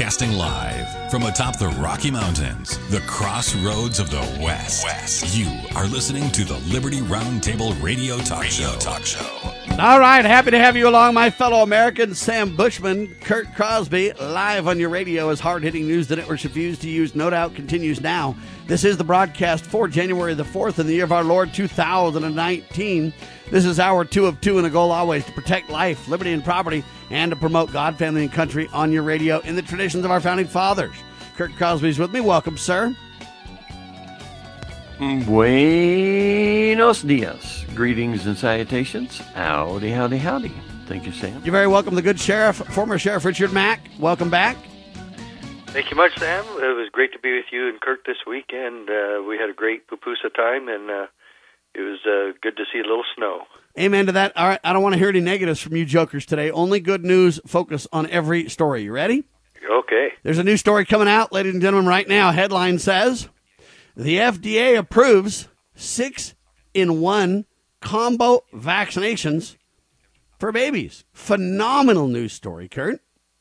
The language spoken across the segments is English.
Broadcasting live from atop the Rocky Mountains, the crossroads of the West. You are listening to the Liberty Roundtable Radio Talk Show. All right, happy to have you along, my fellow Americans. Sam Bushman, Kurt Crosby, live on your radio as hard-hitting news the networks refuse to use, no doubt, continues now. This is the broadcast for January the 4th in the year of our Lord 2019. This is hour 2 of 2, and the goal always to protect life, liberty, and property, and to promote God, family, and country on your radio in the traditions of our founding fathers. Kurt Crosby's with me. Welcome, sir. Buenos dias. Greetings and salutations. Howdy, howdy, howdy. Thank you, Sam. You're very welcome. The good sheriff, former Sheriff Richard Mack. Welcome back. Thank you much, Sam. It was great to be with you and Kurt this week, and we had a great pupusa time, and it was good to see a little snow. Amen to that. All right, I don't want to hear any negatives from you jokers today. Only good news. Focus on every story. You ready? Okay. There's a new story coming out, ladies and gentlemen, right now. Headline says, the FDA approves 6-in-1 combo vaccinations for babies. Phenomenal news story, Kurt.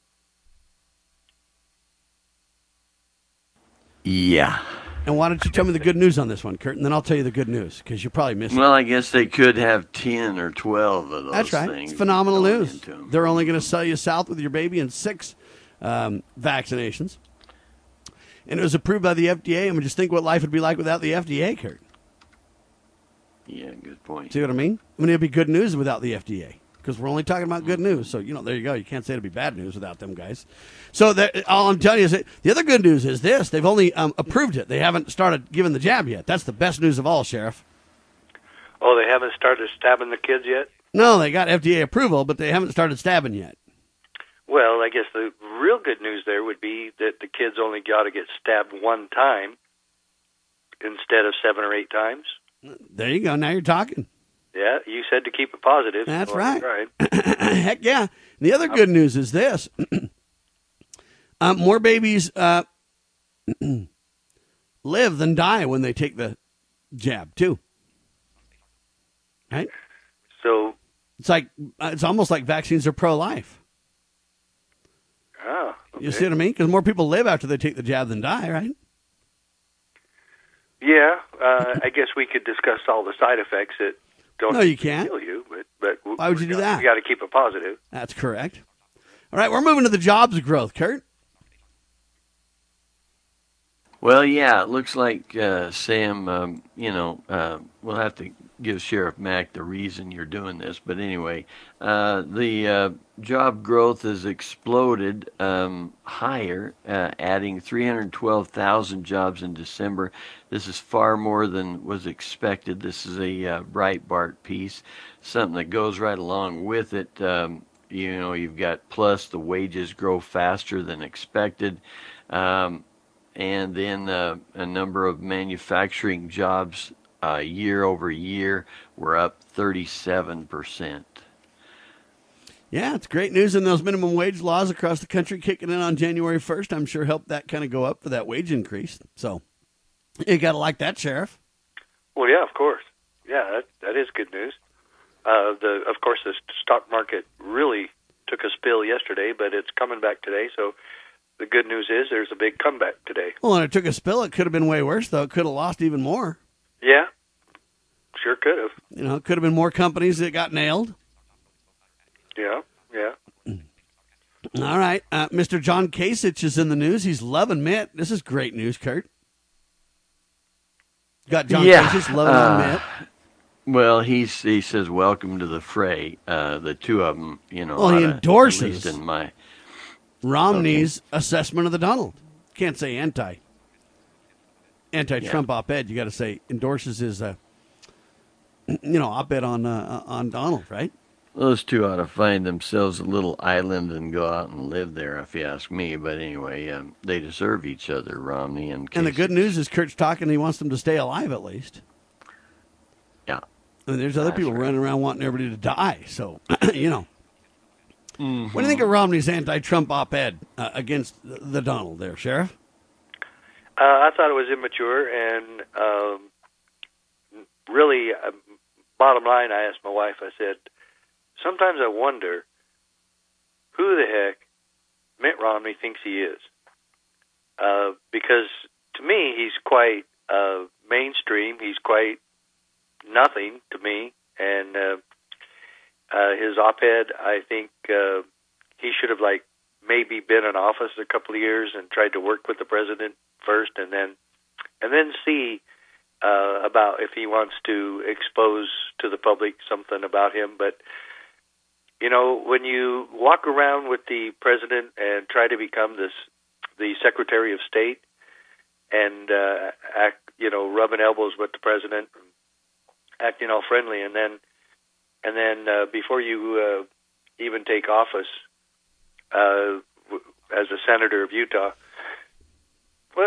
Yeah. And why don't you tell me the good news on this one, Kurt, and then I'll tell you the good news, because you probably missed it. Well, I guess they could have 10 or 12 of those That's right. things. It's phenomenal going news. into 'em. They're only going to sell you south with your baby in 6 vaccinations. And it was approved by the FDA. I mean, just think what life would be like without the FDA, Kurt. Yeah, good point. See what I mean? I mean, it'd be good news without the FDA, because we're only talking about good news. So, there you go. You can't say it'd be bad news without them guys. So all I'm telling you is that the other good news is this. They've only approved it. They haven't started giving the jab yet. That's the best news of all, Sheriff. Oh, they haven't started stabbing the kids yet? No, they got FDA approval, but they haven't started stabbing yet. Well, I guess the real good news there would be that the kids only got to get stabbed one time instead of 7 or 8 times. There you go. Now you're talking. Yeah, you said to keep it positive. That's so right. Right. Heck yeah. The other good news is this. More babies live than die when they take the jab, too. Right? So it's almost like vaccines are pro-life. Oh, okay. You see what I mean? Because more people live after they take the jab than die, right? Yeah, I guess we could discuss all the side effects that don't No, you can't. kill you, but Why would you do that? We got to keep it positive. That's correct. All right, we're moving to the jobs growth, Kurt. Well, yeah, it looks like, Sam, we'll have to give Sheriff Mack the reason you're doing this. But anyway, the job growth has exploded higher, adding 312,000 jobs in December. This is far more than was expected. This is a Breitbart piece, something that goes right along with it. You've got plus the wages grow faster than expected. And then a number of manufacturing jobs year over year were up 37%. Yeah, it's great news. And those minimum wage laws across the country kicking in on January 1st, I'm sure helped that kind of go up for that wage increase. So you got to like that, Sheriff. Well, yeah, of course. Yeah, that is good news. Of course, the stock market really took a spill yesterday, but it's coming back today, so the good news is there's a big comeback today. Well, and it took a spill. It could have been way worse, though. It could have lost even more. Yeah, sure could have. It could have been more companies that got nailed. Yeah. All right. Mr. John Kasich is in the news. He's loving Mitt. This is great news, Kurt. Got John Kasich loving on Mitt. Well, he says, welcome to the fray. The two of them, Well, he endorses at least in my Romney's assessment of the Donald. Can't say anti-Trump op-ed. You got to say endorses his, op-ed on Donald, right? Those two ought to find themselves a little island and go out and live there, if you ask me. But anyway, they deserve each other, Romney and Kasich. And the good news is Kurt's talking. He wants them to stay alive at least. Yeah. I mean, there's other people running around wanting everybody to die. So, Mm-hmm. What do you think of Romney's anti-Trump op-ed against the Donald there, Sheriff? I thought it was immature, and really, bottom line, I asked my wife, I said, sometimes I wonder who the heck Mitt Romney thinks he is. because to me he's quite mainstream. He's quite nothing to me, and his op-ed, I think he should have maybe been in office a couple of years and tried to work with the president first, and then see about if he wants to expose to the public something about him. But when you walk around with the president and try to become the Secretary of State and act, rubbing elbows with the president, acting all friendly, and then before you even take office as a senator of Utah, well,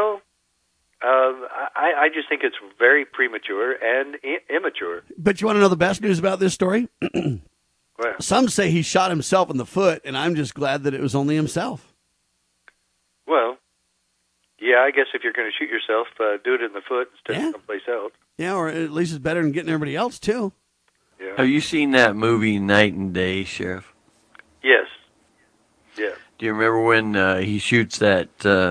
I just think it's very premature and immature. But you want to know the best news about this story? Well, Some say he shot himself in the foot, and I'm just glad that it was only himself. well, yeah, I guess if you're going to shoot yourself, do it in the foot instead Yeah. of someplace else. Yeah, or at least it's better than getting everybody else, too. Yeah. Have you seen that movie Night and Day, Sheriff? Yes. Yeah. Do you remember when he shoots that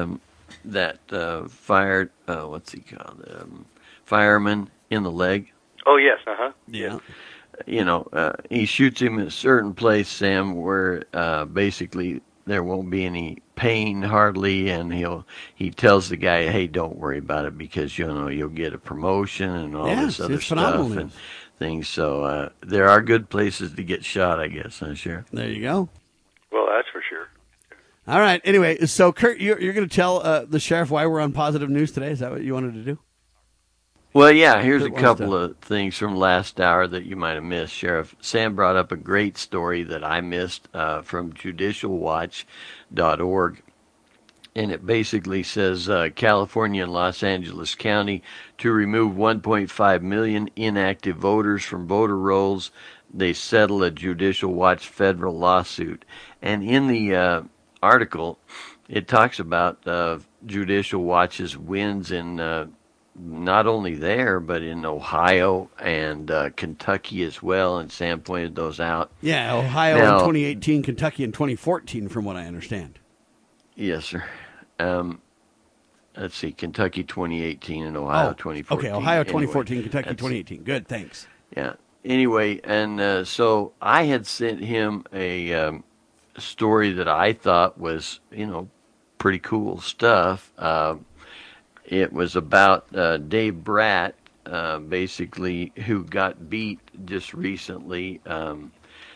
fire? What's he called? Fireman in the leg. Oh, yes. Uh-huh. Yeah. He shoots him in a certain place, Sam, where basically there won't be any pain hardly, and he tells the guy, "Hey, don't worry about it because you'll get a promotion and all this other it's stuff phenomenal and news. things." So there are good places to get shot, I guess, huh, Sheriff? There you go. Well, that's for sure. All right. Anyway, so Kurt, you're going to tell the sheriff why we're on positive news today. Is that what you wanted to do? Well, yeah, here's a Kurt wants couple to- of things from last hour that you might have missed, Sheriff. Sam brought up a great story that I missed from judicialwatch.org. And it basically says California and Los Angeles County to remove 1.5 million inactive voters from voter rolls. They settle a Judicial Watch federal lawsuit. And in the article, it talks about Judicial Watch's wins in not only there, but in Ohio and Kentucky as well. And Sam pointed those out. Yeah, Ohio Now- in 2018, Kentucky in 2014, from what I understand. Yes, sir. Let's see, Kentucky 2018 and Ohio 2014. Okay, Ohio Anyway, 2014, Kentucky that's- 2018. Good, thanks. Yeah. Anyway, and so I had sent him a story that I thought was, pretty cool stuff. It was about Dave Bratt, basically, who got beat just recently in,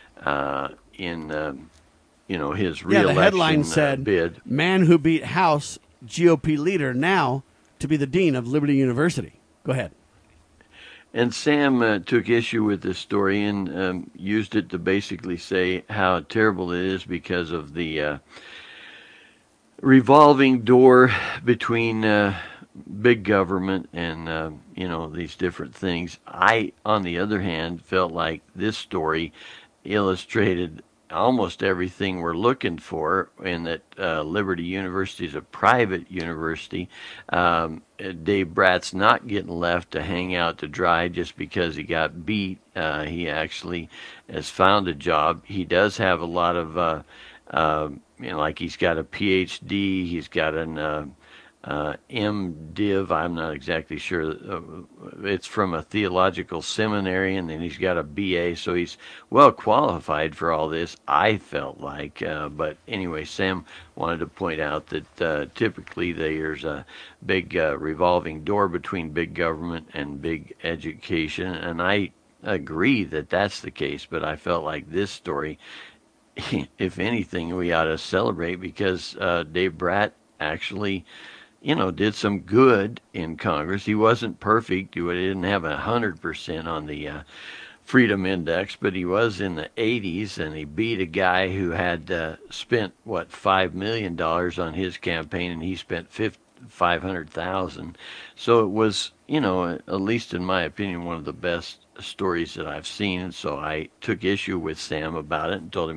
his Yeah, re-election the headline said, bid. "Man who beat House GOP leader now to be the dean of Liberty University." Go ahead. And Sam took issue with this story and used it to basically say how terrible it is because of the revolving door between big government and, these different things. I, on the other hand, felt like this story illustrated almost everything we're looking for, in that Liberty University is a private university. Dave Bratt's not getting left to hang out to dry just because he got beat. He actually has found a job. He does have a lot of, like he's got a PhD, he's got an MDiv, I'm not exactly sure. It's from a theological seminary, and then he's got a BA, so he's well qualified for all this, I felt like. But anyway, Sam wanted to point out that typically there's a big revolving door between big government and big education, and I agree that that's the case, but I felt like this story, if anything, we ought to celebrate because Dave Bratt actually did some good in Congress. He wasn't perfect. He didn't have 100% on the Freedom Index, but he was in the 80s, and he beat a guy who had spent, $5 million on his campaign, and he spent $500,000. So it was, at least in my opinion, one of the best stories that I've seen. And so I took issue with Sam about it and told him I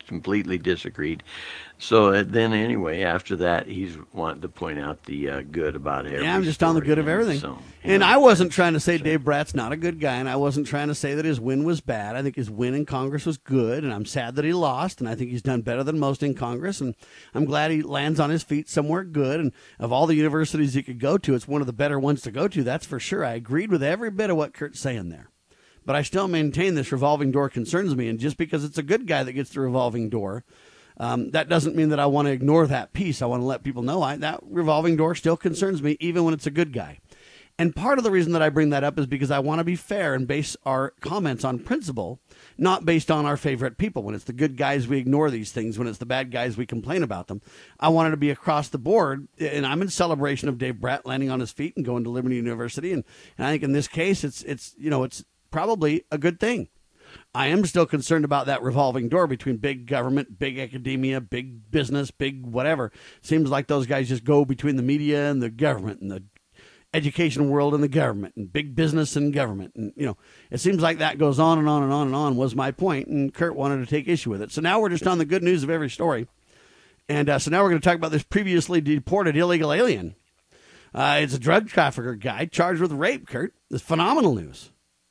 completely disagreed. So then anyway, after that, he's wanted to point out the good about everything. Yeah, I'm just on the good of everything. So, and I wasn't trying to say Dave Bratt's not a good guy, and I wasn't trying to say that his win was bad. I think his win in Congress was good, and I'm sad that he lost, and I think he's done better than most in Congress, and I'm glad he lands on his feet somewhere good. And of all the universities he could go to, it's one of the better ones to go to, that's for sure. I agreed with every bit of what Kurt's saying there. But I still maintain this revolving door concerns me, and just because it's a good guy that gets the revolving door, that doesn't mean that I want to ignore that piece. I want to let people know that revolving door still concerns me, even when it's a good guy. And part of the reason that I bring that up is because I want to be fair and base our comments on principle, not based on our favorite people. When it's the good guys, we ignore these things. When it's the bad guys, we complain about them. I wanted to be across the board, and I'm in celebration of Dave Bratt landing on his feet and going to Liberty University. And I think in this case, it's probably a good thing. I am still concerned about that revolving door between big government, big academia, big business, big whatever. Seems like those guys just go between the media and the government and the education world and the government and big business and government. And, it seems like that goes on and on and on and on was my point, and Kurt wanted to take issue with it. So now we're just on the good news of every story. And so now we're going to talk about this previously deported illegal alien. It's a drug trafficker guy charged with rape, Kurt. It's phenomenal news.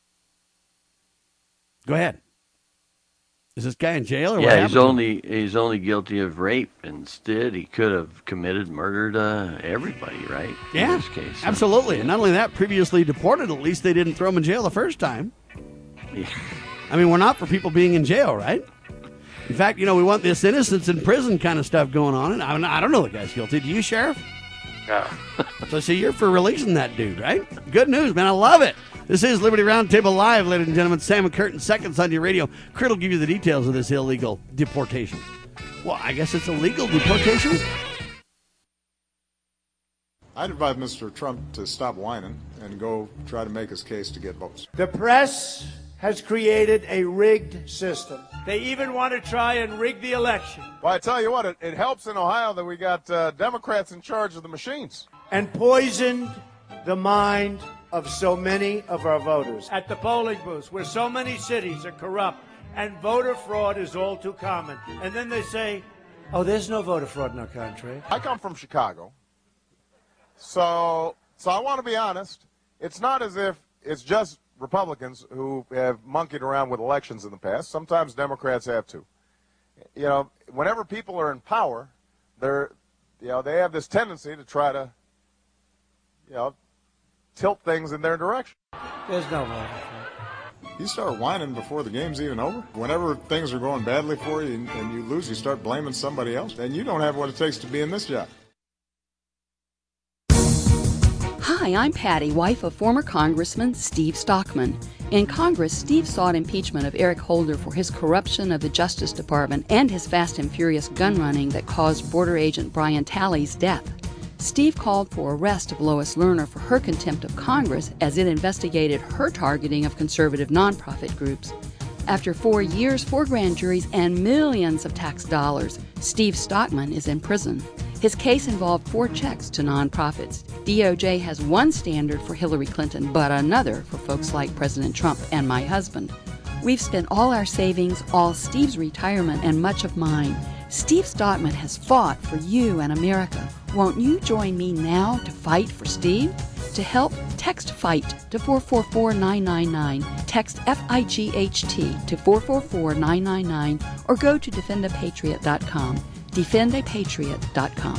Go ahead. Is this guy in jail or what happened? He's only guilty of rape. Instead, he could have committed murder to everybody, right? Yeah, in this case, absolutely. And not only that, previously deported, at least they didn't throw him in jail the first time. Yeah. I mean, we're not for people being in jail, right? In fact, we want this innocence in prison kind of stuff going on. And I don't know the guy's guilty. Do you, Sheriff? No. So see, you're for releasing that dude, right? Good news, man. I love it. This is Liberty Roundtable Live, ladies and gentlemen. Sam and Kurt in seconds on your radio. Kurt will give you the details of this illegal deportation. Well, I guess it's a legal deportation? I'd advise Mr. Trump to stop whining and go try to make his case to get votes. The press has created a rigged system. They even want to try and rig the election. Well, I tell you what, it helps in Ohio that we got Democrats in charge of the machines. And poisoned the mind of so many of our voters. At the polling booths, where so many cities are corrupt and voter fraud is all too common. And then they say, oh, there's no voter fraud in our country. I come from Chicago. So I want to be honest. It's not as if it's just Republicans who have monkeyed around with elections in the past. Sometimes Democrats have too. Whenever people are in power, they have this tendency to try to, tilt things in their direction. There's no voter fraud. You start whining before the game's even over. Whenever things are going badly for you and you lose, you start blaming somebody else. And you don't have what it takes to be in this job. Hi, I'm Patty, wife of former Congressman Steve Stockman. In Congress, Steve sought impeachment of Eric Holder for his corruption of the Justice Department and his fast and furious gun running that caused border agent Brian Talley's death. Steve called for arrest of Lois Lerner for her contempt of Congress as it investigated her targeting of conservative nonprofit groups. After 4 years, 4 grand juries, and millions of tax dollars, Steve Stockman is in prison. His case involved 4 checks to nonprofits. DOJ has one standard for Hillary Clinton, but another for folks like President Trump and my husband. We've spent all our savings, all Steve's retirement, and much of mine. Steve Stockman has fought for you and America. Won't you join me now to fight for Steve? To help, text FIGHT to 444-999. Text FIGHT to 444-999 or go to defendapatriot.com. defendapatriot.com.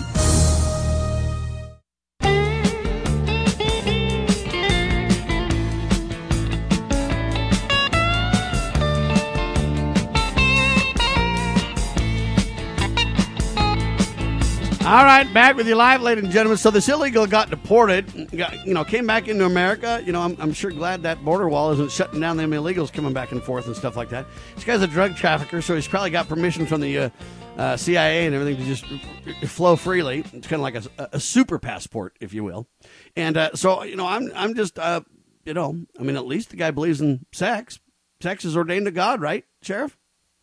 All right, back with you live, ladies and gentlemen. So this illegal got deported, came back into America. I'm sure glad that border wall isn't shutting down them illegals coming back and forth and stuff like that. This guy's a drug trafficker, so he's probably got permission from the CIA and everything to just flow freely. It's kind of like a super passport, if you will. And so, I'm just, at least the guy believes in sex. Sex is ordained to God, right, Sheriff?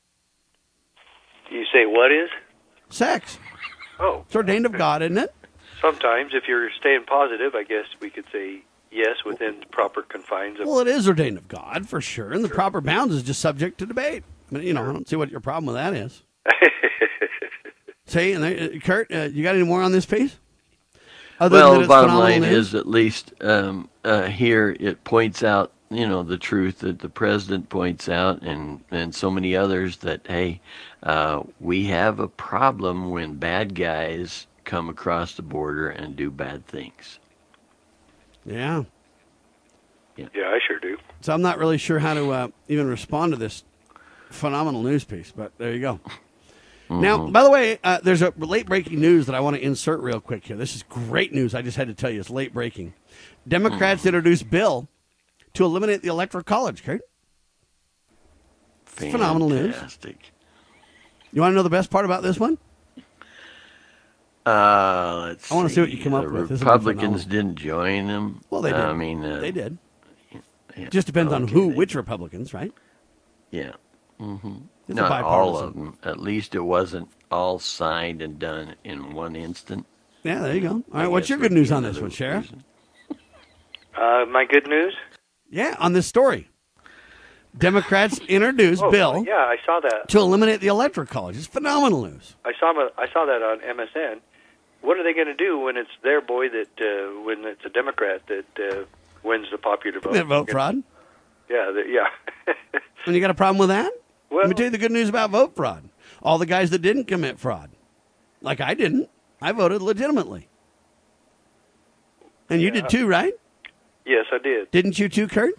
You say what is? Sex. Oh. It's ordained of God, isn't it? Sometimes, if you're staying positive, I guess we could say yes within the proper confines of... Well, it is ordained of God, for sure, and the proper bounds is just subject to debate. I mean, I don't see what your problem with that is. See, and Kurt, you got any more on this piece? Well, the bottom line is, at least here, it points out, the truth that the president points out, and so many others, that, hey, we have a problem when bad guys come across the border and do bad things. Yeah. Yeah, I sure do. So I'm not really sure how to even respond to this phenomenal news piece, but there you go. Mm-hmm. Now, by the way, there's a late-breaking news that I want to insert real quick here. This is great news. I just had to tell you, it's late-breaking. Democrats introduced bill to eliminate the Electoral College, Kurt. Phenomenal news. You want to know the best part about this one? Let's see. I want to see what you come up with. The Republicans didn't join them. Well, they did. They did. Yeah. Just depends on which Republicans, right? Yeah. Mm-hmm. Not all of them. At least it wasn't all signed and done in one instant. Yeah, there you go. All right, what's your good news on this one, Sheriff? My good news? Yeah, on this story. Democrats introduced bill. Yeah, I saw that. To eliminate the Electoral College. It's phenomenal news. I saw that on MSN. What are they going to do when it's their boy when it's a Democrat that wins the popular vote? Vote fraud? Yeah, And you got a problem with that? Well, let me tell you the good news about vote fraud. All the guys that didn't commit fraud, like I didn't, I voted legitimately. And you did too, right? Yes, I did. Didn't you too, Kurt?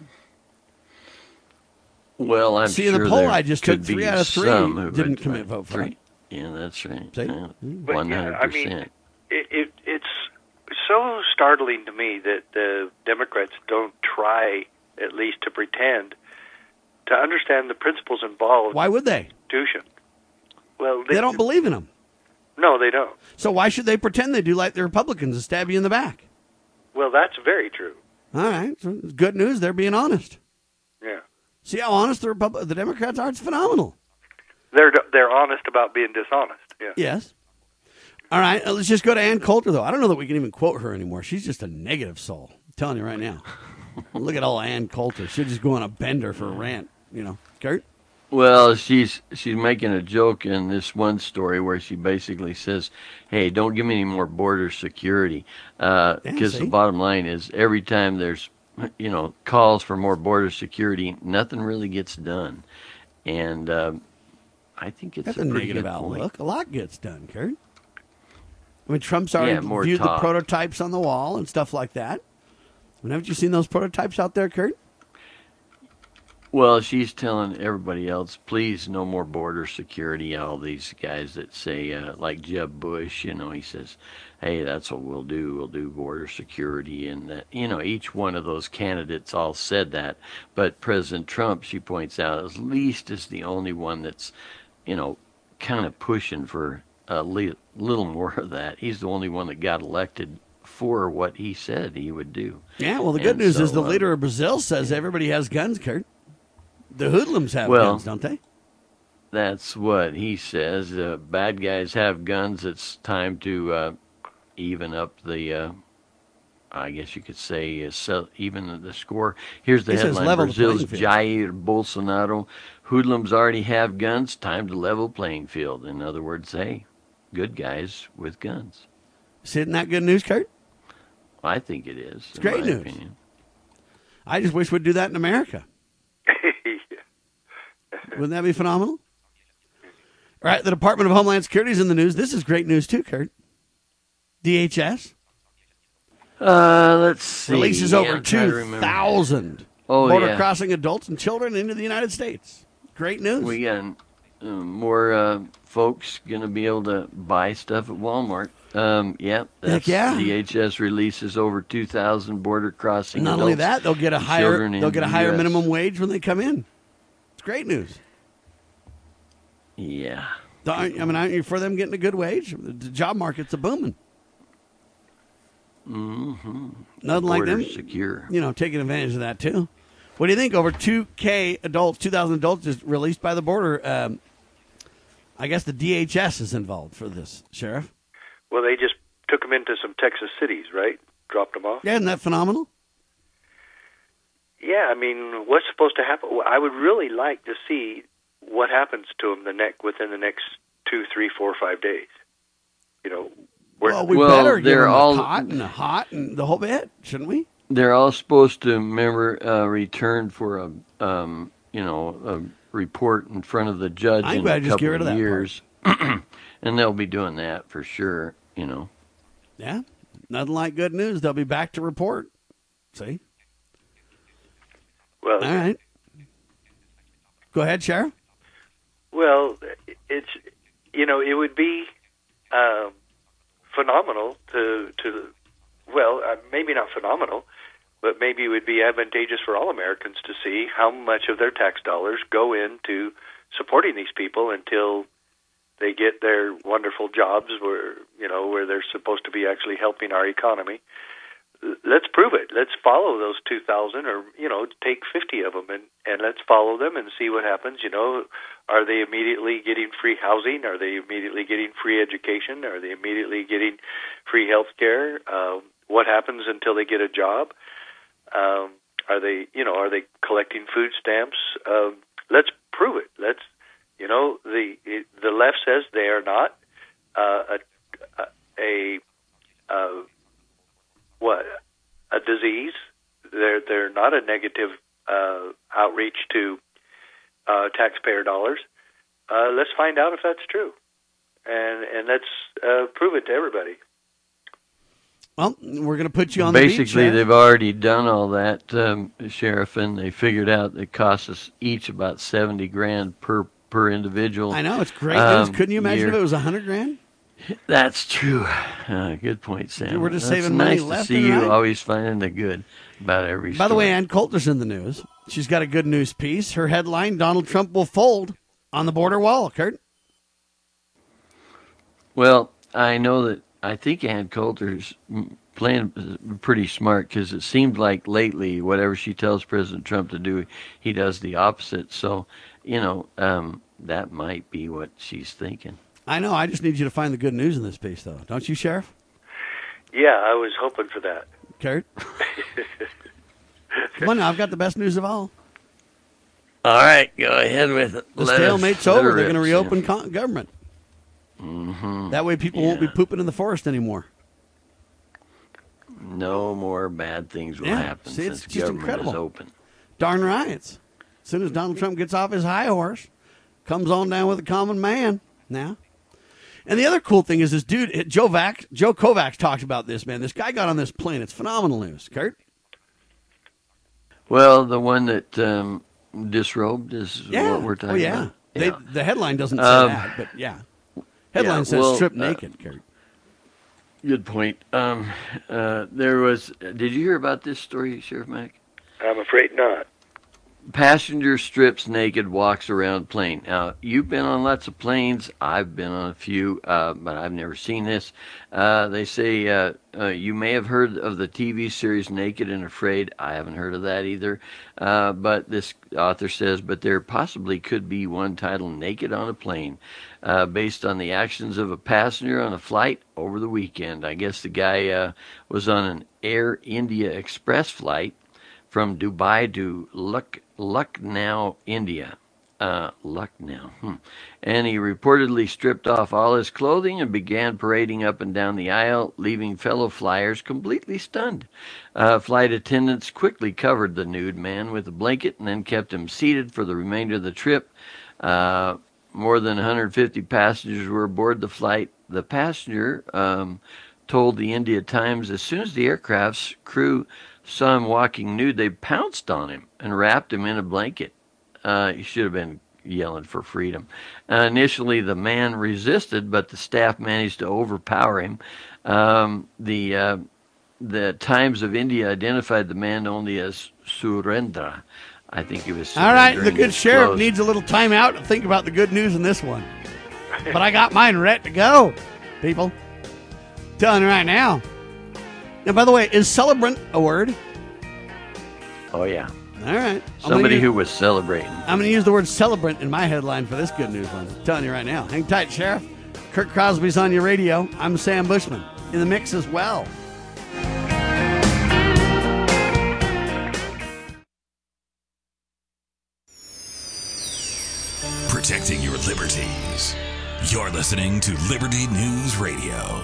Well, I'm sure in the poll I just took 3 out of 3 didn't commit vote fraud. Yeah, that's right. 100%. I mean, it's so startling to me that the Democrats don't try at least to pretend to understand the principles involved. Why would they? Constitution. Well, they don't believe in them. No, they don't. So why should they pretend they do like the Republicans and stab you in the back? Well, that's very true. All right. So it's good news. They're being honest. Yeah. See how honest the Democrats are? It's phenomenal. They're honest about being dishonest. Yeah. Yes. All right. Let's just go to Ann Coulter, though. I don't know that we can even quote her anymore. She's just a negative soul. I'm telling you right now. Look at all Ann Coulter. She'll just go on a bender for a rant. Kurt? Well, she's making a joke in this one story where she basically says, hey, don't give me any more border security. Because the bottom line is every time there's, calls for more border security, nothing really gets done. And I think it's that's a pretty negative good outlook. point. A lot gets done, Kurt. I mean, Trump's already viewed the prototypes on the wall and stuff like that. Haven't you seen those prototypes out there, Kurt? Well, she's telling everybody else, please, no more border security. All these guys that say, like Jeb Bush, he says, hey, that's what we'll do. We'll do border security. And, that, each one of those candidates all said that. But President Trump, she points out, at least is the only one that's, kind of pushing for a little more of that. He's the only one that got elected for what he said he would do. Yeah, well, the good news is the leader of Brazil says everybody has guns, Kurt. The hoodlums have guns, don't they? That's what he says. Bad guys have guns. It's time to even up the, I guess you could say, even the score. Here's the headline. Brazil's Jair Bolsonaro. Hoodlums already have guns. Time to level playing field. In other words, hey, good guys with guns. Isn't that good news, Kurt? I think it is. It's great news. Opinion. I just wish we'd do that in America. Wouldn't that be phenomenal? All right, the Department of Homeland Security is in the news. This is great news too, Kurt. DHS. Let's see. Releases over 2,000 border crossing adults and children into the United States. Great news. We got more folks going to be able to buy stuff at Walmart. DHS releases over 2,000 border crossing. Not only that, they'll get a higher minimum wage when they come in. It's great news. Yeah. Aren't you for them getting a good wage? The job market's a booming. Mm-hmm. Nothing like them. Secure. Taking advantage of that too. What do you think? Over 2,000 adults is released by the border. I guess the DHS is involved for this, Sheriff. Well, they just took them into some Texas cities, right? Dropped them off. Yeah, isn't that phenomenal? Yeah, what's supposed to happen? I would really like to see what happens to them within the next 2, 3, 4, 5 days. Well, we better give them a cot and a hot and the whole bit, shouldn't we? They're all supposed to return for a report in front of the judge in a couple of years, and they'll be doing that for sure. Yeah, nothing like good news. They'll be back to report. See. Well, all right. Go ahead, Sheriff. Well, it's it would be phenomenal to maybe not phenomenal, but maybe it would be advantageous for all Americans to see how much of their tax dollars go into supporting these people until they get their wonderful jobs where they're supposed to be actually helping our economy. Let's prove it. Let's follow those 2,000 or, take 50 of them and let's follow them and see what happens. Are they immediately getting free housing? Are they immediately getting free education? Are they immediately getting free health care? What happens until they get a job? Are they collecting food stamps? Let's prove it. Let's, the left says they are not a disease. They're not a negative outreach to taxpayer dollars. Let's find out if that's true, and let's prove it to everybody. Well, we're going to put you on the beach. Basically, they've already done all that, Sheriff, and they figured out it costs us each about $70,000 per individual. I know, it's great news. Couldn't you imagine if it was $100,000? That's true. Good point, Sam. We're just That's saving money nice left to see and right. you always finding the good about every story. By the way, Ann Coulter's in the news. She's got a good news piece. Her headline, Donald Trump will fold on the border wall. Kurt? Well, I think Ann Coulter's playing pretty smart because it seemed like lately whatever she tells President Trump to do, he does the opposite. So, that might be what she's thinking. I know. I just need you to find the good news in this piece, though. Don't you, Sheriff? Yeah, I was hoping for that. Kurt? Come on now, I've got the best news of all. All right, go ahead with it. The stalemate's over. They're going to reopen government. Mm-hmm. That way people won't be pooping in the forest anymore. No more bad things will happen it's since just government incredible. is open. Darn right. As soon as Donald Trump gets off his high horse, comes on down with a common man now. And the other cool thing is this dude, Joe Kovacs talked about this, man. This guy got on this plane. It's phenomenal news. Kurt? Well, the one that disrobed is what we're talking about. Yeah. The headline doesn't say that, but yeah. Headline says strip naked, Kurt. Good point. There was. Did you hear about this story, Sheriff Mack? I'm afraid not. Passenger strips naked, walks around plane. Now, you've been on lots of planes. I've been on a few, but I've never seen this. They say you may have heard of the TV series Naked and Afraid. I haven't heard of that either. But this author says, but there possibly could be one titled Naked on a Plane, based on the actions of a passenger on a flight over the weekend. I guess the guy was on an Air India Express flight from Dubai to Lucknow, India. Lucknow. And he reportedly stripped off all his clothing and began parading up and down the aisle, leaving fellow flyers completely stunned. Flight attendants quickly covered the nude man with a blanket and then kept him seated for the remainder of the trip. More than 150 passengers were aboard the flight. The passenger told the India Times as soon as the aircraft's crew saw him walking nude, they pounced on him and wrapped him in a blanket. He should have been yelling for freedom. Initially, the man resisted, but the staff managed to overpower him. The Times of India identified the man only as Surendra. I think he was. All right, the good sheriff needs a little time out to think about the good news in this one. But I got mine ready to go, people. Telling you right now. Now, by the way, is celebrant a word? Oh, yeah. All right. Somebody who was celebrating. I'm going to use the word celebrant in my headline for this good news one. I'm telling you right now. Hang tight, Sheriff. Kurt Crosby's on your radio. I'm Sam Bushman. In the mix as well. Protecting your liberties. You're listening to Liberty News Radio.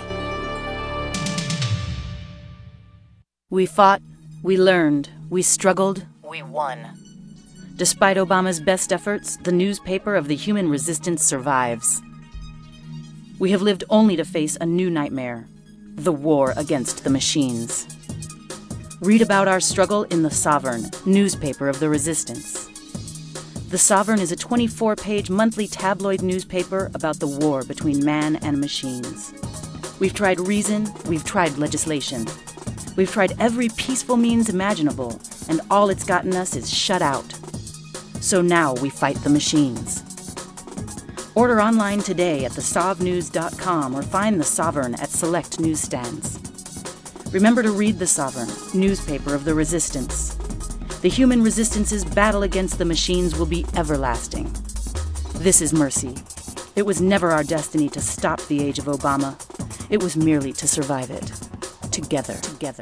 We fought, we learned, we struggled, we won. Despite Obama's best efforts, the newspaper of the human resistance survives. We have lived only to face a new nightmare, the war against the machines. Read about our struggle in The Sovereign, newspaper of the resistance. The Sovereign is a 24-page monthly tabloid newspaper about the war between man and machines. We've tried reason, we've tried legislation. We've tried every peaceful means imaginable, and all it's gotten us is shut out. So now we fight the machines. Order online today at thesovnews.com or find The Sovereign at select newsstands. Remember to read The Sovereign, newspaper of the resistance. The human resistance's battle against the machines will be everlasting. This is mercy. It was never our destiny to stop the age of Obama. It was merely to survive it. Together.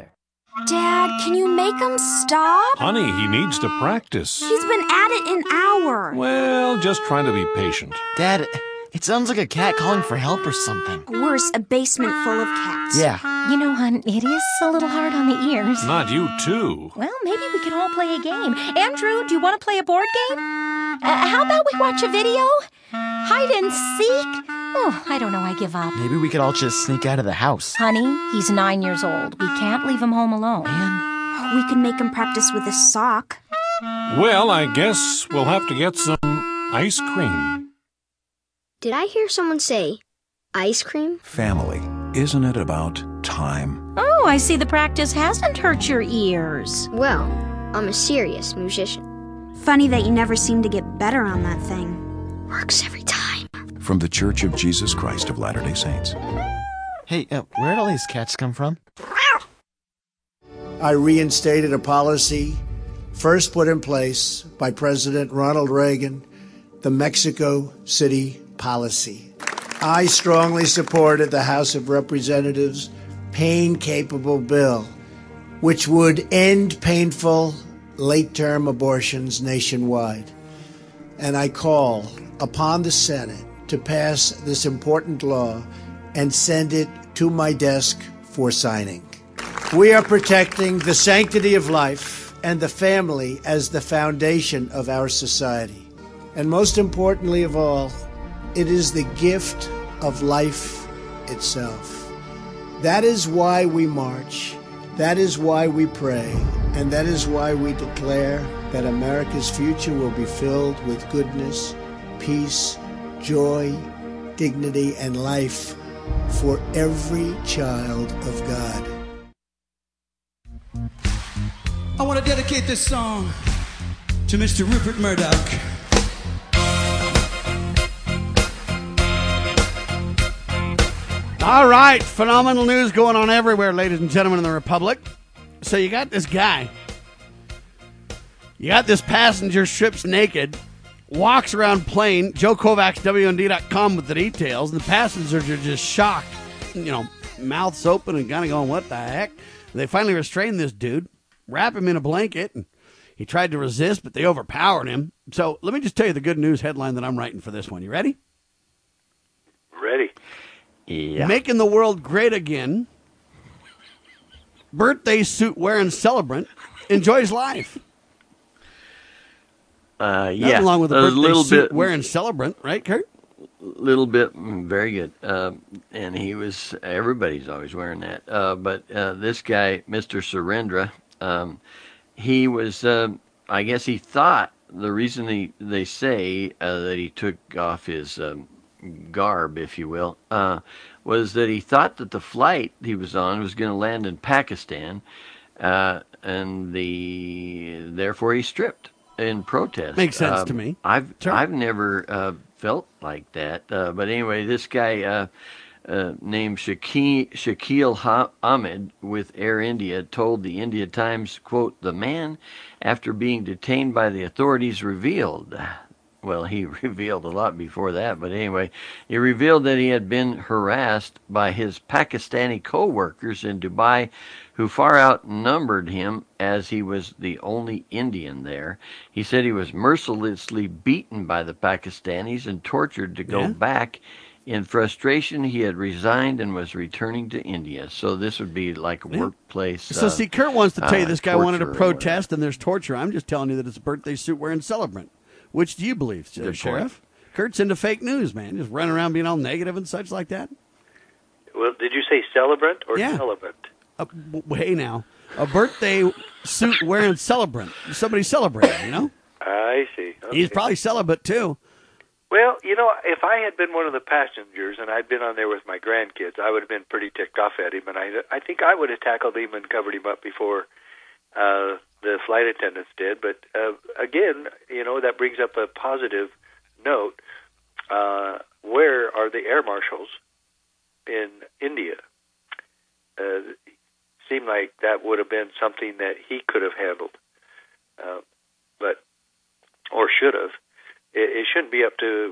Dad, can you make him stop? Honey, he needs to practice. He's been at it an hour. Well, just trying to be patient. Dad, it sounds like a cat calling for help or something. Worse, a basement full of cats. Yeah. You know, hon, it is a little hard on the ears. Not you, too. Well, maybe we can all play a game. Andrew, do you want to play a board game? How about we watch a video? Hide and seek? Oh, I don't know, I give up. Maybe we could all just sneak out of the house. Honey, he's 9 years old. We can't leave him home alone. Man. We could make him practice with a sock. Well, I guess we'll have to get some ice cream. Did I hear someone say ice cream? Family. Isn't it about time? Oh, I see the practice hasn't hurt your ears. Well, I'm a serious musician. Funny that you never seem to get better on that thing. Works every time. From the Church of Jesus Christ of Latter-day Saints. Hey, where'd all these cats come from? I reinstated a policy first put in place by President Ronald Reagan, the Mexico City policy. I strongly supported the House of Representatives' pain-capable bill, which would end painful late-term abortions nationwide. And I call upon the Senate to pass this important law and send it to my desk for signing. We are protecting the sanctity of life and the family as the foundation of our society. And most importantly of all, it is the gift of life itself. That is why we march. That is why we pray. And that is why we declare that America's future will be filled with goodness, peace, joy, dignity, and life for every child of God. I want to dedicate this song to Mr. Rupert Murdoch. All right, phenomenal news going on everywhere, ladies and gentlemen, in the Republic. So you got this guy. You got this passenger strips naked, walks around plane, Joe Kovacs, WND.com with the details, and the passengers are just shocked, mouths open and kind of going, what the heck? And they finally restrain this dude, wrap him in a blanket, and he tried to resist, but they overpowered him. So let me just tell you the good news headline that I'm writing for this one. You ready? Ready. Yeah. Making the world great again. Birthday suit wearing celebrant enjoys life. Nothing wrong with a birthday suit wearing celebrant, right, Kurt? Little bit, very good. And everybody's always wearing that. But this guy, Mr. Surendra, he was, I guess he thought, the reason they say that he took off his garb, if you will, was that he thought that the flight he was on was going to land in Pakistan, and therefore he stripped in protest. Makes sense to me. I've never felt like that, but anyway, this guy named Shakil Ahmed with Air India told the India Times, quote, "The man, after being detained by the authorities, revealed." Well, he revealed a lot before that, but anyway, he revealed that he had been harassed by his Pakistani co-workers in Dubai who far outnumbered him as he was the only Indian there. He said he was mercilessly beaten by the Pakistanis and tortured to go back In frustration, he had resigned and was returning to India. So this would be like a workplace. So see, Kurt wants to tell you this guy wanted to torture or protest and there's torture. I'm just telling you that it's a birthday suit wearing celebrant. Which do you believe, Sheriff? Kurt's into fake news, man. Just running around being all negative and such like that. Well, did you say celebrant or celebrant? Hey, now. A birthday suit wearing celebrant. Somebody celebrating, you know? I see. Okay. He's probably celibate, too. Well, you know, if I had been one of the passengers and I'd been on there with my grandkids, I would have been pretty ticked off at him, and I think I would have tackled him and covered him up before the flight attendants did. But again, you know, that brings up a positive note. Where are the air marshals in India? Seemed like that would have been something that he could have handled, or should have. It shouldn't be up to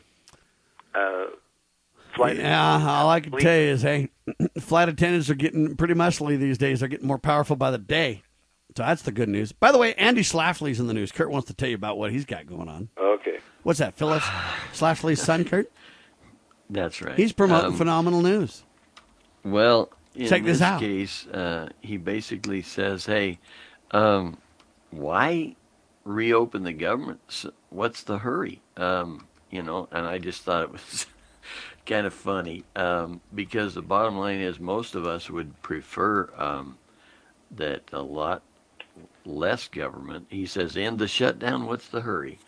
flight. Yeah, all I can tell you is, hey, flight attendants are getting pretty muscly these days. They're getting more powerful by the day. So that's the good news. By the way, Andy Schlafly's in the news. Kurt wants to tell you about what he's got going on. Okay. What's that, Phyllis Schlafly's son, Kurt? That's right. He's promoting phenomenal news. Well, check this out. Case, he basically says, hey, why reopen the government? What's the hurry? You know, and I just thought it was kind of funny because the bottom line is most of us would prefer that a lot less government. He says, end the shutdown. What's the hurry?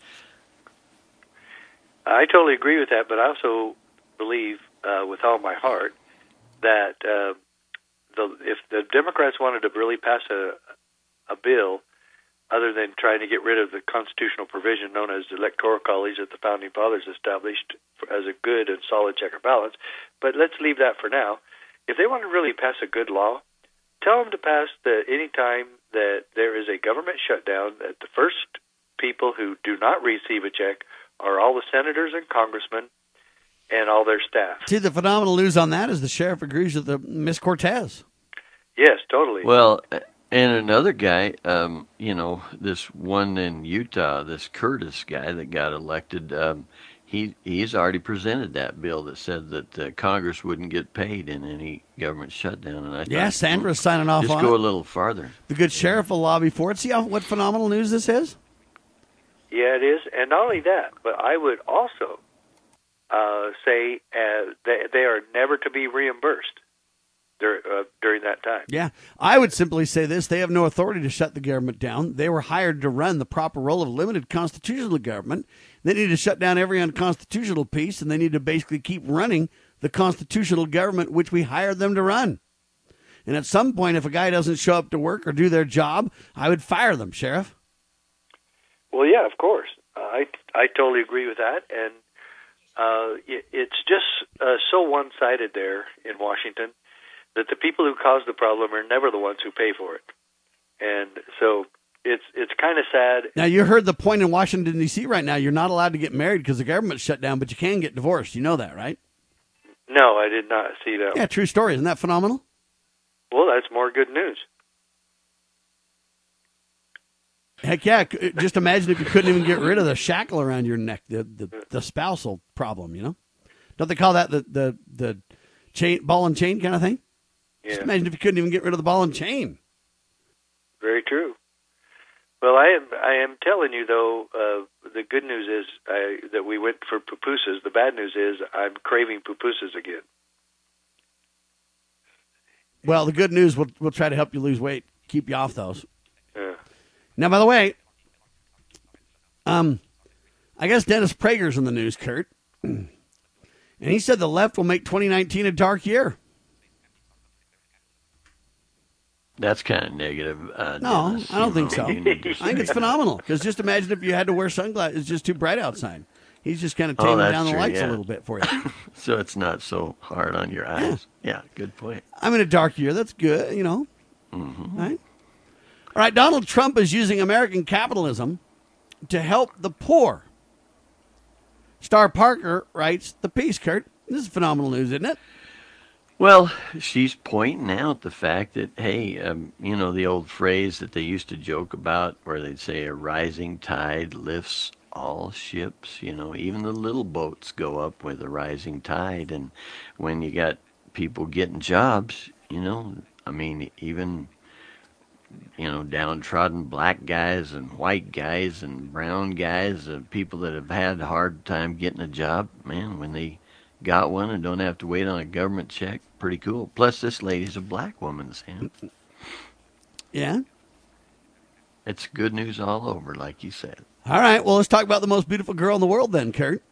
I totally agree with that, but I also believe with all my heart that if the Democrats wanted to really pass a bill other than trying to get rid of the constitutional provision known as the Electoral College that the Founding Fathers established as a good and solid check and balance, but let's leave that for now. If they want to really pass a good law, tell them to pass that any time that there is a government shutdown, that the first people who do not receive a check are all the senators and congressmen and all their staff. See, the phenomenal news on that is the sheriff agrees with Miss Cortez. Yes, totally. Well, and another guy, you know, this one in Utah, this Curtis guy that got elected, he's already presented that bill that said that Congress wouldn't get paid in any government shutdown. And I thought, Sandra's signing off just on go it. a little farther. The good sheriff will lobby for it. See what phenomenal news this is? Yeah, it is. And not only that, but I would also say they are never to be reimbursed during that time. Yeah, I would simply say this. They have no authority to shut the government down. They were hired to run the proper role of limited constitutional government. They need to shut down every unconstitutional piece, and they need to basically keep running the constitutional government which we hired them to run. And at some point, if a guy doesn't show up to work or do their job, I would fire them, Sheriff. Well, yeah, of course. I totally agree with that. And it's just so one-sided there in Washington that the people who cause the problem are never the ones who pay for it. And so it's kind of sad. Now, you heard the point in Washington, D.C. right now. You're not allowed to get married because the government's shut down, but you can get divorced. You know that, right? No, I did not see that. Yeah, true story. Isn't that phenomenal? Well, that's more good news. Heck yeah. Just imagine if you couldn't even get rid of the shackle around your neck, the spousal problem, you know? Don't they call that the chain, ball and chain kind of thing? Yeah. Just imagine if you couldn't even get rid of the ball and chain. Very true. Well, I am telling you, though, the good news is that we went for pupusas. The bad news is I'm craving pupusas again. Well, the good news, we'll try to help you lose weight, keep you off those. Yeah. Now, by the way, I guess Dennis Prager's in the news, Kurt. And he said the left will make 2019 a dark year. That's kind of negative. No, Dennis, I don't think so. I think think it's phenomenal. Because just imagine if you had to wear sunglasses. It's just too bright outside. He's just kind of taming down the lights a little bit for you. So it's not so hard on your eyes. Yeah, good point. I'm in a dark year. That's good, you know. Mm-hmm. Right? All right, Donald Trump is using American capitalism to help the poor. Star Parker writes the piece, Kurt. This is phenomenal news, isn't it? Well, she's pointing out the fact that, hey, the old phrase that they used to joke about where they'd say a rising tide lifts all ships, even the little boats go up with a rising tide. And when you got people getting jobs, even downtrodden black guys and white guys and brown guys, people that have had a hard time getting a job, man, when they got one and don't have to wait on a government check, pretty cool. Plus, this lady's a black woman, Sam. Yeah? It's good news all over, like you said. All right, well, let's talk about the most beautiful girl in the world then, Kurt.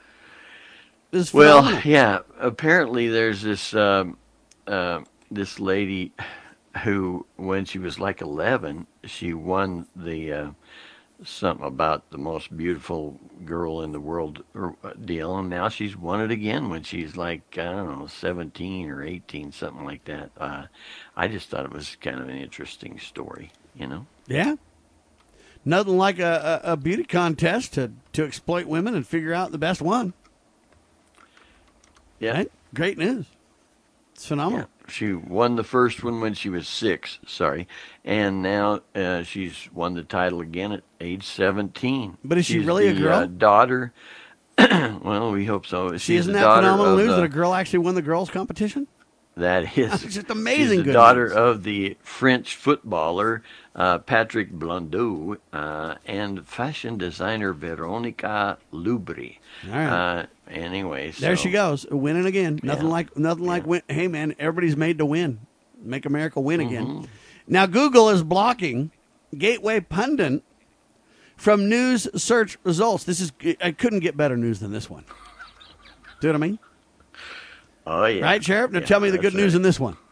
Well, yeah, apparently there's this this lady who, when she was like 11, she won the something about the most beautiful girl in the world deal, and now she's won it again when she's like, I don't know, 17 or 18, something like that. I just thought it was kind of an interesting story, Yeah. Nothing like a beauty contest to exploit women and figure out the best one. Yeah. Right? Great news. It's phenomenal. Yeah. She won the first one when she was 6, and now she's won the title again at age 17. But is she She's really a the, girl? Well, we hope so. Isn't that phenomenal news that a girl actually won the girls' competition? That is. That's just amazing. She's the daughter of the French footballer Patrick Blondeau and fashion designer Veronica Loubry. All right. Anyway, there she goes, winning again. Nothing like win. Hey, man, everybody's made to win. Make America win again. Now, Google is blocking Gateway Pundit from news search results. I couldn't get better news than this one. Do you know what I mean? Oh, yeah. Right, Sheriff? Now tell me the good news in this one.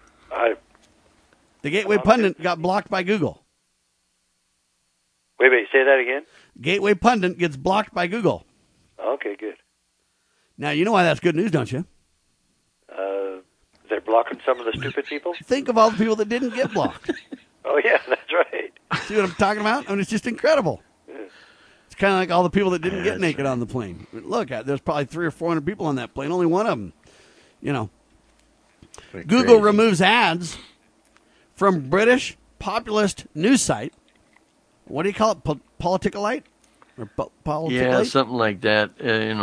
The Gateway Pundit got blocked by Google. Wait, say that again? Gateway Pundit gets blocked by Google. Okay, good. Now, you know why that's good news, don't you? They're blocking some of the stupid people? Think of all the people that didn't get blocked. Oh, yeah, that's right. See what I'm talking about? I mean, it's just incredible. It's kind of like all the people that didn't get naked on the plane. Look, there's probably 300 or 400 people on that plane. Only one of them, Google removes ads from British populist news site. What do you call it? Politicalite? Or Politicalite? Yeah, something like that.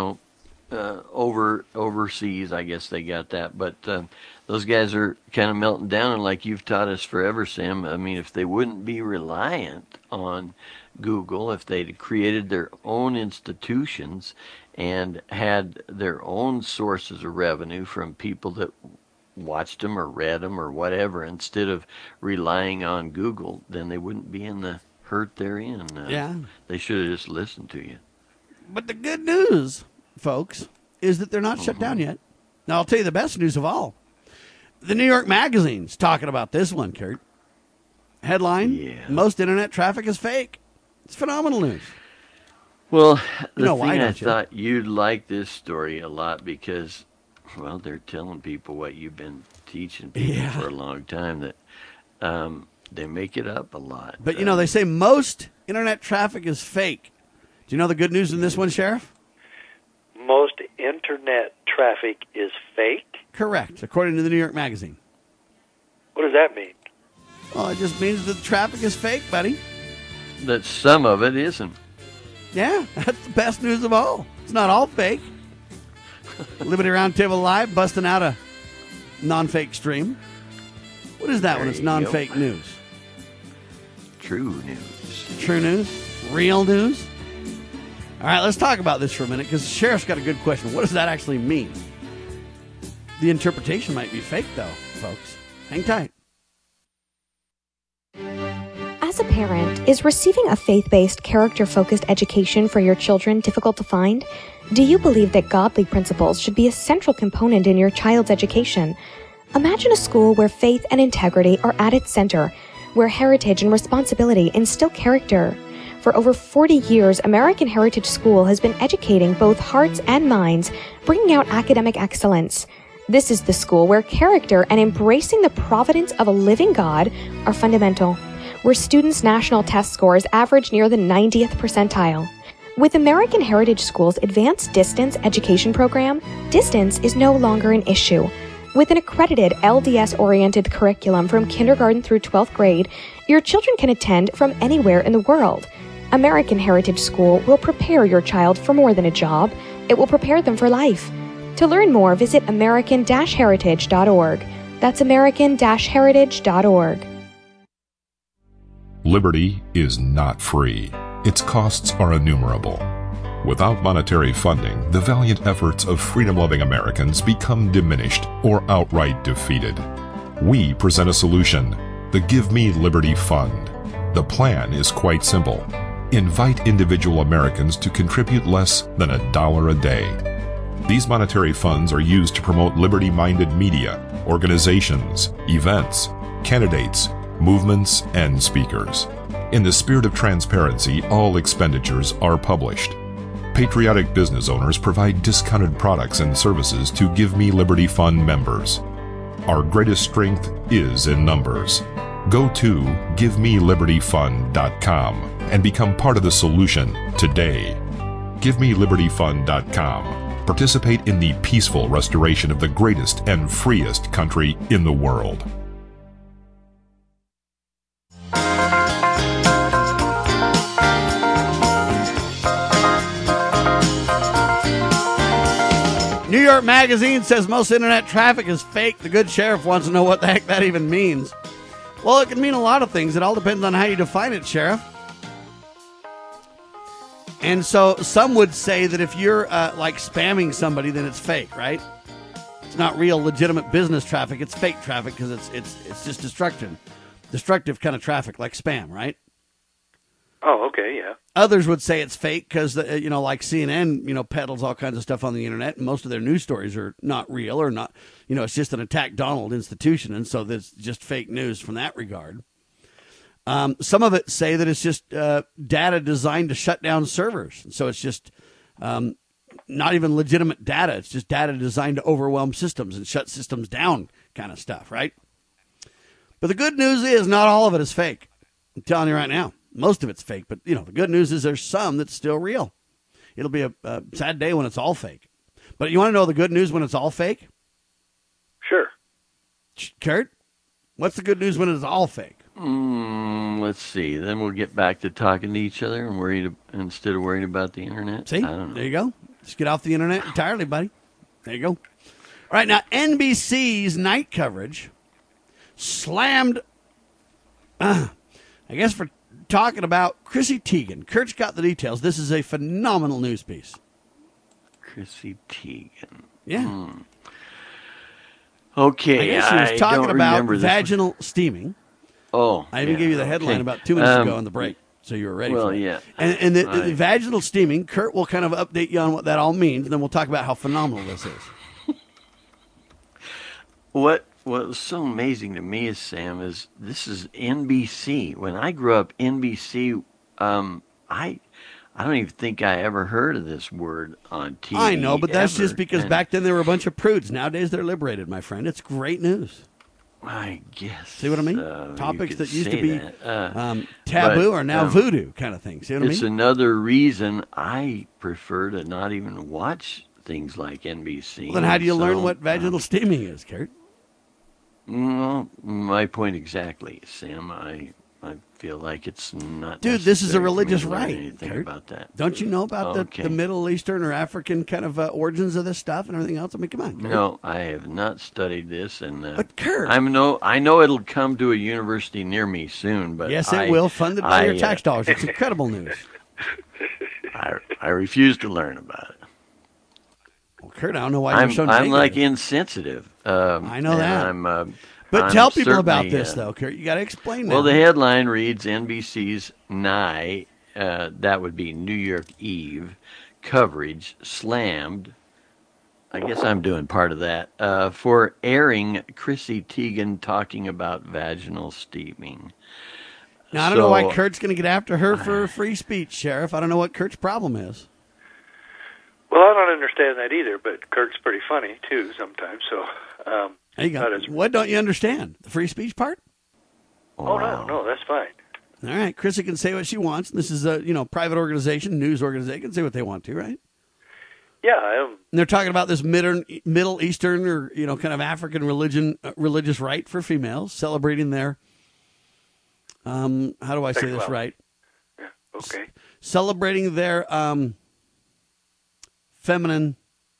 Overseas, I guess they got that. But those guys are kind of melting down, and like you've taught us forever, Sam, I mean, if they wouldn't be reliant on Google, if they'd created their own institutions and had their own sources of revenue from people that watched them or read them or whatever, instead of relying on Google, then they wouldn't be in the hurt they're in. They should have just listened to you. But the good news, folks, is that they're not shut down yet. Now, I'll tell you the best news of all. The New York Magazine's talking about this one, Kurt. Headline, most internet traffic is fake. It's phenomenal news. Well, I thought you'd like this story a lot because, well, they're telling people what you've been teaching people for a long time, that they make it up a lot. But, they say most internet traffic is fake. Do you know the good news in this one, Sheriff? Most internet traffic is fake? Correct, according to the New York Magazine. What does that mean? Well, it just means that the traffic is fake, buddy. That some of it isn't. Yeah, that's the best news of all. It's not all fake. Liberty Roundtable Live, busting out a non-fake stream. What is that when it's non-fake news? True news. True news? Real news? All right, let's talk about this for a minute, because the Sheriff's got a good question. What does that actually mean? The interpretation might be fake, though, folks. Hang tight. As a parent, is receiving a faith-based, character-focused education for your children difficult to find? Do you believe that godly principles should be a central component in your child's education? Imagine a school where faith and integrity are at its center, where heritage and responsibility instill character. For over 40 years, American Heritage School has been educating both hearts and minds, bringing out academic excellence. This is the school where character and embracing the providence of a living God are fundamental, where students' national test scores average near the 90th percentile. With American Heritage School's advanced distance education program, distance is no longer an issue. With an accredited LDS-oriented curriculum from kindergarten through 12th grade, your children can attend from anywhere in the world. American Heritage School will prepare your child for more than a job. It will prepare them for life. To learn more, visit american-heritage.org. That's american-heritage.org. Liberty is not free. Its costs are innumerable. Without monetary funding, the valiant efforts of freedom-loving Americans become diminished or outright defeated. We present a solution, the Give Me Liberty Fund. The plan is quite simple. Invite individual Americans to contribute less than $1 a day. These monetary funds are used to promote liberty-minded media, organizations, events, candidates, movements, and speakers. In the spirit of transparency, all expenditures are published. Patriotic business owners provide discounted products and services to Give Me Liberty Fund members. Our greatest strength is in numbers. Go to GiveMeLibertyFund.com and become part of the solution today. GiveMeLibertyFund.com. Participate in the peaceful restoration of the greatest and freest country in the world. New York Magazine says most internet traffic is fake. The good sheriff wants to know what the heck that even means. Well, it can mean a lot of things. It all depends on how you define it, Sheriff. And so some would say that if you're like spamming somebody, then it's fake, right? It's not real, legitimate business traffic. It's fake traffic because it's just destructive kind of traffic, like spam, right? Oh, okay, yeah. Others would say it's fake because, like CNN, peddles all kinds of stuff on the internet, and most of their news stories are not real or not, it's just an attack Donald institution, and so there's just fake news from that regard. Some of it say that it's just data designed to shut down servers, so it's just not even legitimate data. It's just data designed to overwhelm systems and shut systems down kind of stuff, right? But the good news is not all of it is fake. I'm telling you right now. Most of it's fake, but, the good news is there's some that's still real. It'll be a sad day when it's all fake. But you want to know the good news when it's all fake? Sure. Kurt, what's the good news when it's all fake? Let's see. Then we'll get back to talking to each other and instead of worrying about the internet. See? I don't know. There you go. Just get off the internet entirely, buddy. There you go. All right, now, NBC's night coverage slammed, I guess for talking about Chrissy Teigen. Kurt's got the details. This is a phenomenal news piece. Chrissy Teigen. Yeah. Okay. I guess she was talking about vaginal steaming. Oh. I even gave you the headline about 2 minutes ago on the break, so you were ready for it. Well, yeah. And the vaginal steaming, Kurt will kind of update you on what that all means, and then we'll talk about how phenomenal this is. What was so amazing to me, Sam, is this is NBC. When I grew up, NBC, I don't even think I ever heard of this word on TV. I know, but that's just because back then they were a bunch of prudes. Nowadays they're liberated, my friend. It's great news. I guess. See what I mean? Topics that used to be taboo are now voodoo kind of things. See what I mean? It's another reason I prefer to not even watch things like NBC. Well, then how do you learn what vaginal steaming is, Kurt? Well, my point exactly, Sam. I feel like it's not. Dude, this is a religious right. right. Anything Kurt. about that? Don't you know about the Middle Eastern or African kind of origins of this stuff and everything else? I mean, come on. Kurt. No, I have not studied this, and but Kurt, I know it'll come to a university near me soon. But yes, it will, funded by your tax dollars. It's incredible news. I refuse to learn about it. Well, Kurt, I don't know why you're so negative. I'm like insensitive. I know that. But tell people about this, though, Kurt. You got to explain that. Well, the headline reads NBC's NYE, that would be New York Eve, coverage slammed. I guess I'm doing part of that, for airing Chrissy Teigen talking about vaginal steaming. Now, I don't know why Kurt's going to get after her for free speech, Sheriff. I don't know what Kurt's problem is. Well, I don't understand that either, but Kurt's pretty funny, too, sometimes. So, there you go. What don't you understand? The free speech part? No, that's fine. All right, Chrissy can say what she wants. This is a private organization, news organization. They can say what they want to, right? Yeah, and they're talking about this Middle Eastern or kind of African religious right for females, celebrating their how do I say this right? Yeah. Okay. Celebrating their feminine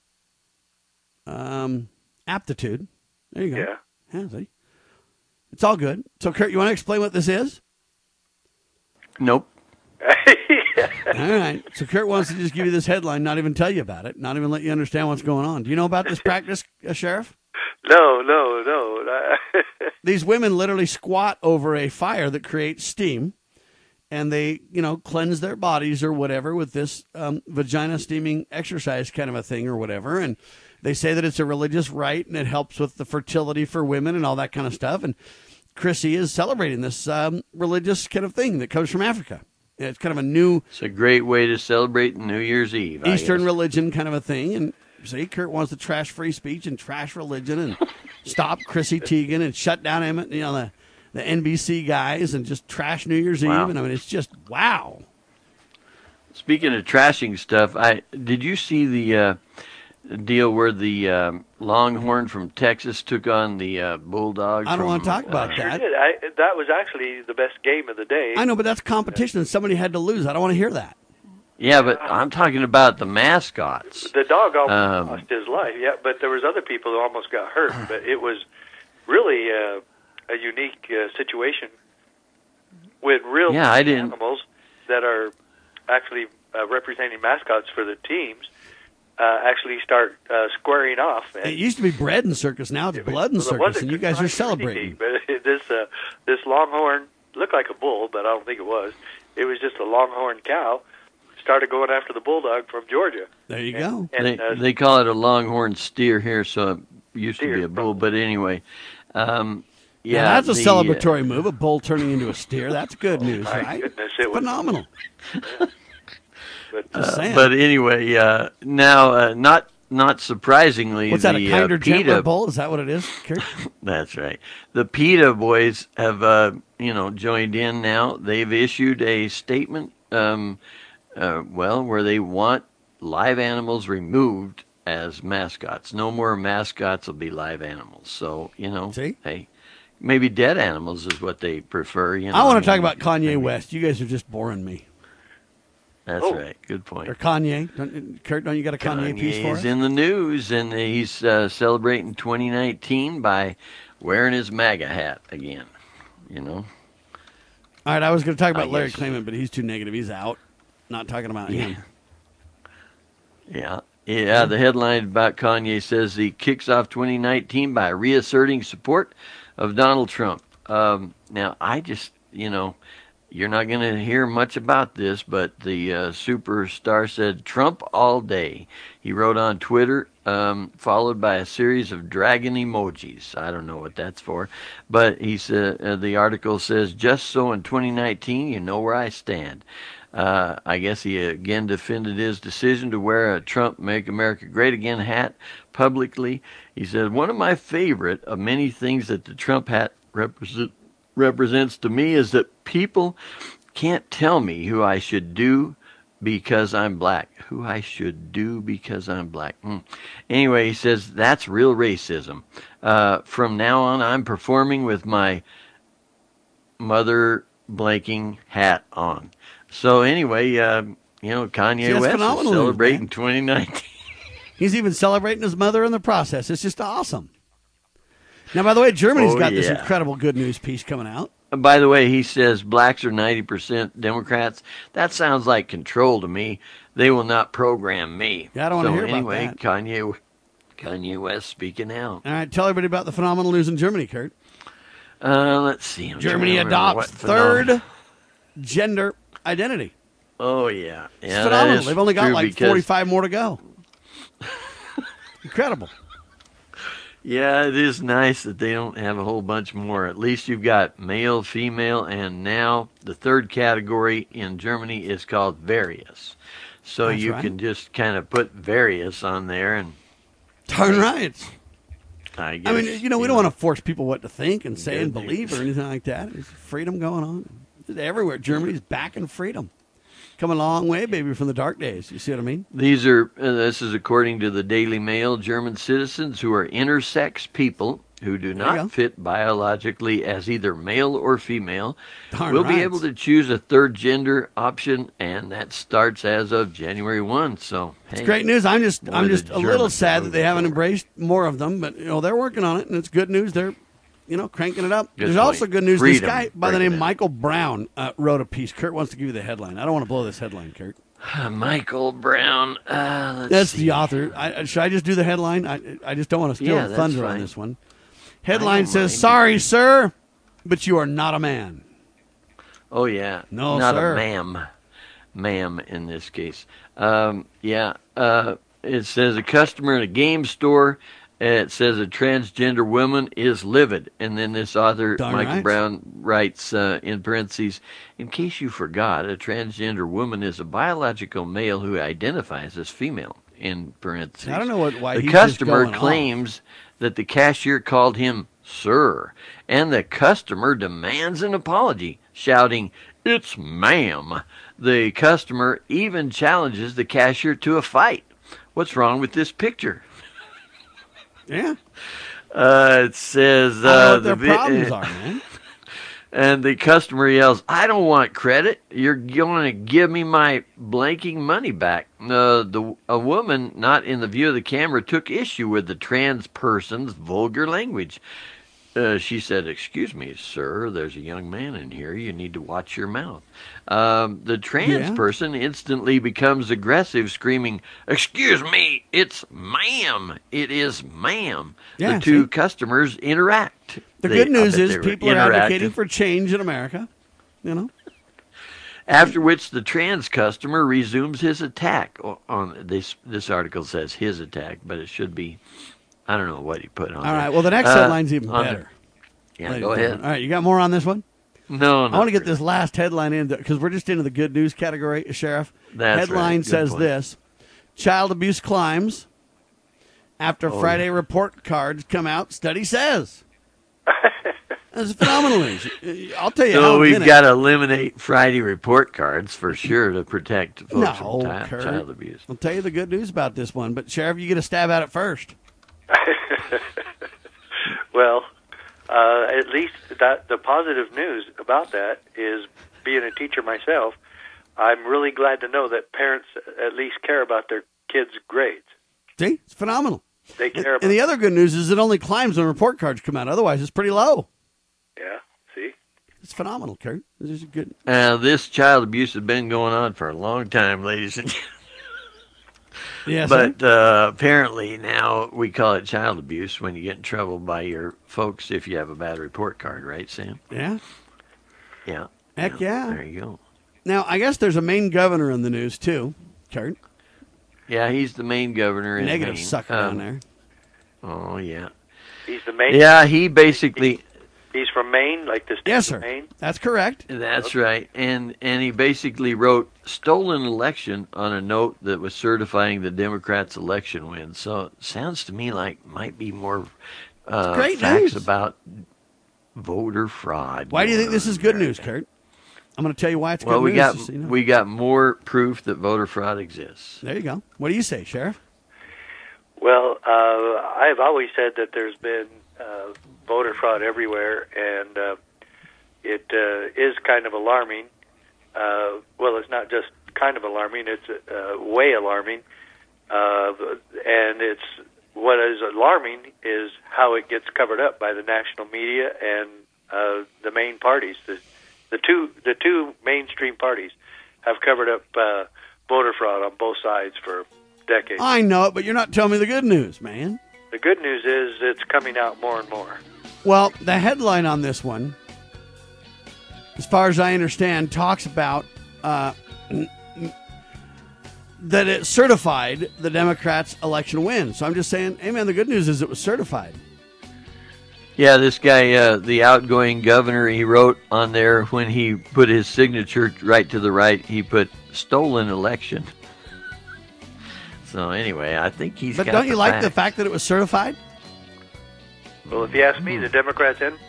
aptitude. There you go. Yeah, see? It's all good. So, Kurt, you want to explain what this is? Nope. All right. So Kurt wants to just give you this headline, not even tell you about it, not even let you understand what's going on. Do you know about this practice, Sheriff? No. These women literally squat over a fire that creates steam, and they, cleanse their bodies or whatever with this vagina steaming exercise kind of a thing or whatever. And they say that it's a religious rite and it helps with the fertility for women and all that kind of stuff. And Chrissy is celebrating this religious kind of thing that comes from Africa. It's kind of a new... It's a great way to celebrate New Year's Eve. Eastern religion kind of a thing. And see, Kurt wants to trash free speech and trash religion and stop Chrissy Teigen and shut down the NBC guys and just trash New Year's Eve. And I mean, it's just, wow. Speaking of trashing stuff, did you see the deal where the Longhorn from Texas took on the Bulldog? I don't want to talk about that. Sure did. That was actually the best game of the day. I know, but that's competition, and somebody had to lose. I don't want to hear that. Yeah, but I'm talking about the mascots. The dog almost lost his life, but there was other people who almost got hurt. But it was really a unique situation with real animals that are actually representing mascots for the teams. Actually start squaring off. It used to be bread and circus. Now it's blood and circus, and you guys are celebrating. But this Longhorn looked like a bull, but I don't think it was. It was just a Longhorn cow. Started going after the Bulldog from Georgia. There you go. And they call it a Longhorn steer here, so it used to be a bull. But anyway, that's a celebratory move. A bull turning into a steer. That's good news, right? Goodness, it's phenomenal. But anyway, now, not surprisingly, what's that? A kinder, gentler bull? Is that what it is, Kurt? That's right. The PETA boys have, joined in now. They've issued a statement, where they want live animals removed as mascots. No more mascots will be live animals. So, hey, maybe dead animals is what they prefer. I want to talk about Kanye West. You guys are just boring me. That's right. Good point. Or Kanye. Kurt, don't you got a Kanye piece for us? He's in the news, and he's celebrating 2019 by wearing his MAGA hat again, All right, I was going to talk about Larry Klayman, but he's too negative. He's out. Not talking about him. Yeah. The headline about Kanye says he kicks off 2019 by reasserting support of Donald Trump. Now, I just, you're not going to hear much about this, but the superstar said Trump all day. He wrote on Twitter, followed by a series of dragon emojis. I don't know what that's for, but he said the article says, just so in 2019, you know where I stand. I guess he again defended his decision to wear a Trump Make America Great Again hat publicly. He said, one of my favorite of many things that the Trump hat represents to me is that people can't tell me who I should do because I'm black. Who I should do because I'm black. Anyway, he says that's real racism. From now on, I'm performing with my mother blanking hat on. So anyway, Kanye West is celebrating 2019. He's even celebrating his mother in the process. It's just awesome. Now, by the way, Germany's got this incredible good news piece coming out. By the way, he says blacks are 90% Democrats. That sounds like control to me. They will not program me. Yeah, I don't want to hear about that. Kanye West speaking out. All right, tell everybody about the phenomenal news in Germany, Kurt. Let's see. Germany adopts third gender identity. Oh, yeah. It's phenomenal. They've only got like 45 more to go. Incredible. Yeah, it is nice that they don't have a whole bunch more. At least you've got male, female, and now the third category in Germany is called various. So you can just kind of put various on there. And darn right. I guess, we don't want to force people what to think and say and believe or anything like that. There's freedom going on. It's everywhere. Germany's back in freedom. Come a long way, baby, from the dark days. You see what I mean? This is according to the Daily Mail. German citizens who are intersex people who do There you go. not fit biologically as either male or female Darn will be right. able to choose a third gender option, and that starts as of January 1. So, hey, It's great news. I'm just boy, a the little Germans sad are that they haven't embraced more of them, but they're working on it, and it's good news. They're cranking it up. Just There's also wait. good news. Freedom This guy by the breaking name it. Michael Brown wrote a piece. Kurt wants to give you the headline. I don't want to blow this headline, Kurt. Michael Brown. Let's That's see. the author. Should I just do the headline? I just don't want to steal Yeah, the that's thunder on fine. this one. Headline don't says, mind. "Sorry, sir, but you are not a man." Oh, yeah. No, Not sir. a ma'am. Ma'am in this case. It says a customer in a game store. It says a transgender woman is livid. And then this author, Darn Michael right. Brown, writes in parentheses, in case you forgot, a transgender woman is a biological male who identifies as female, in parentheses. I don't know why the he's just customer going off. claims that the cashier called him sir, and the customer demands an apology, shouting, "It's ma'am." The customer even challenges the cashier to a fight. What's wrong with this picture? Yeah. It says I don't know what their the problems are, man. And the customer yells, "I don't want credit. You're going to give me my blanking money back." A woman not in the view of the camera took issue with the trans person's vulgar language. She said, "Excuse me, sir, there's a young man in here. You need to watch your mouth." The trans Yeah. person instantly becomes aggressive, screaming, "Excuse me, it's ma'am. It is ma'am." Yeah, The two see? customers interact. The They- good I news bet is they were people are advocating interactive. for change in America. After which the trans customer resumes his attack. On this article says his attack, but it should be, I don't know what he put on. All there. right. Well, the next headline's even on better. Yeah, Ladies go and ahead. gentlemen. All right, you got more on this one? No, I want to get this last headline in because we're just into the good news category, Sheriff. That's Headline right. Good says point. this: child abuse climbs after Oh, Friday yeah. report cards come out. Study says. That's phenomenal news. I'll tell you how. So in a we've minute. got to eliminate Friday report cards for sure to protect folks No, from Kurt. child abuse. I'll tell you the good news about this one, but Sheriff, you get a stab at it first. Well, at least that the positive news about that is, being a teacher myself, I'm really glad to know that parents at least care about their kids' grades. See, it's phenomenal. They care about. And the other good news is it only climbs when report cards come out. Otherwise, it's pretty low. Yeah. See. It's phenomenal, Kurt. This is good. This child abuse has been going on for a long time, ladies and gentlemen. Yes, but apparently now we call it child abuse when you get in trouble by your folks if you have a bad report card, right, Sam? Yeah. Yeah. Heck yeah. There you go. Now, I guess there's a Maine governor in the news, too, Kurt. Yeah, he's the Maine governor in Negative Maine. sucker down there. Oh, yeah. He's the Maine. Yeah, he basically... He's from Maine, like the state Yes, of sir. Maine. That's correct. That's right. And he basically wrote stolen election on a note that was certifying the Democrats' election win. So it sounds to me like might be more great facts news. about voter fraud. Why do you think going this on is in good America. news, Kurt? I'm going to tell you why it's Well, good we news. got just so you know. we got more proof that voter fraud exists. There you go. What do you say, Sheriff? Well, I've always said that there's been voter fraud everywhere, and it is kind of alarming. Well, it's not just kind of alarming; it's way alarming. And it's what is alarming is how it gets covered up by the national media and the main parties. The two mainstream parties have covered up voter fraud on both sides for decades. I know it, but you're not telling me the good news, man. The good news is it's coming out more and more. Well, the headline on this one, as far as I understand, talks about that it certified the Democrats' election win. So I'm just saying, hey, man, the good news is it was certified. Yeah, this guy, the outgoing governor, he wrote on there when he put his signature right to the right, he put stolen election. So anyway, I think he's But got don't you like the facts. fact that it was certified? Well, if you ask me, the Democrats in.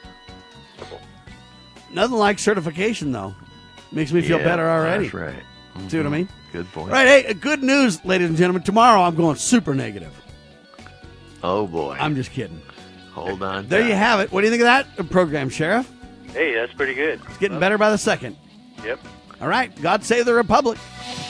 Nothing like certification, though. Makes me feel Yeah, better already. That's right. See what I mean? Good point. Right, hey, good news, ladies and gentlemen. Tomorrow I'm going super negative. Oh, boy. I'm just kidding. Hold on. There you have it. What do you think of that program, Sheriff? Hey, that's pretty good. It's getting better by the second. Yep. All right. God save the Republic.